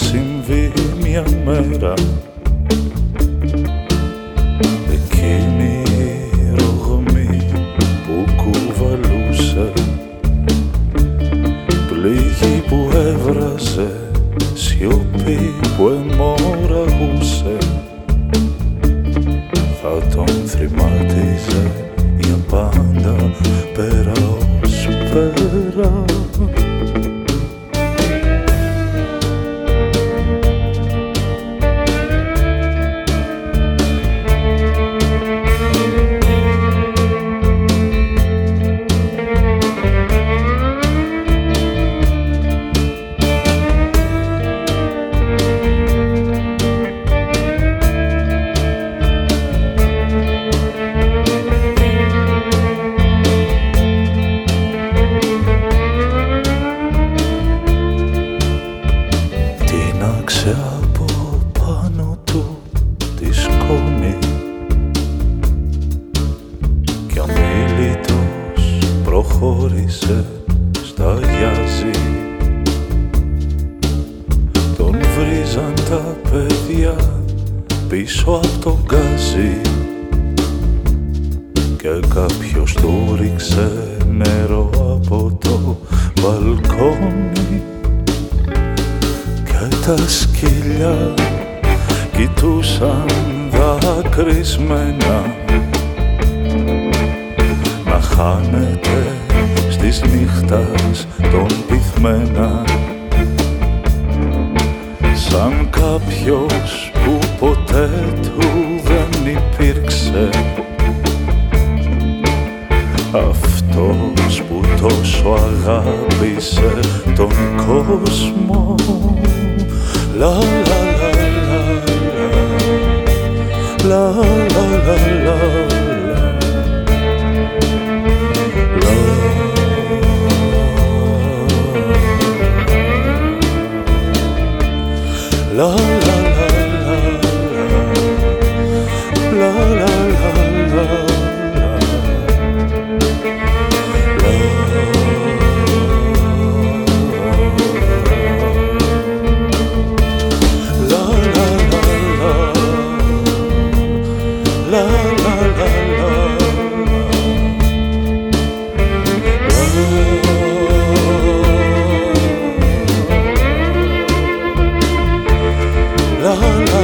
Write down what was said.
συμβεί μια μέρα, εκείνη η ρογμή που κουβαλούσε, πληγή που έβραζε, σιωπή που αιμορραγούσε, θα τον θρημάτιζε για πάντα πέρα ως πέρα. Από πάνω του τη σκόνη κι αμήλυτος προχώρησε, σταγιάζει. Τον βρίζαν τα παιδιά πίσω από τον γκάζι και κάποιος του ρίξε νερό από το μπαλκόνι. Και τα σκυλιά κοιτούσαν δακρυσμένα να χάνεται στις νύχτας των πυθμένα, σαν κάποιος που ποτέ του δεν υπήρξε, αυτός που τόσο αγάπησε τον κόσμο. La la la la la la la la la la la la la la. La la